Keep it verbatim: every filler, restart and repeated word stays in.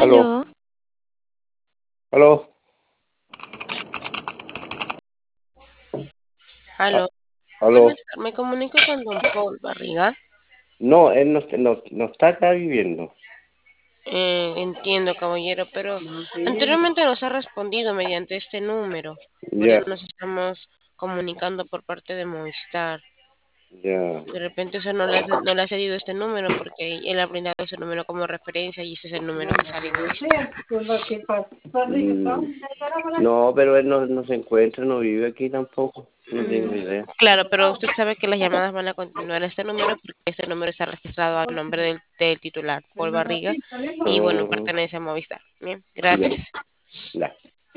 Aló, Aló, aló, aló. a- aló. Buenas tardes, me comunico con don Paul Barriga. No, él no, está- no, no está acá viviendo. Eh, entiendo, caballero, pero anteriormente nos ha respondido mediante este número. Por Ya, eso nos estamos comunicando por parte de Movistar. ya. De repente eso no le, ha- no le ha cedido este número porque él ha brindado ese número como referencia y ese es el número que sale en Movistar. Mm, no, pero él no, no se encuentra, no vive aquí tampoco. No tengo Mm, idea. claro, pero usted sabe que las llamadas van a continuar a este número porque este número está registrado a nombre del, del titular, Paul Barriga, y bueno, Ah, pertenece a Movistar. Bien, ya, gracias. ya.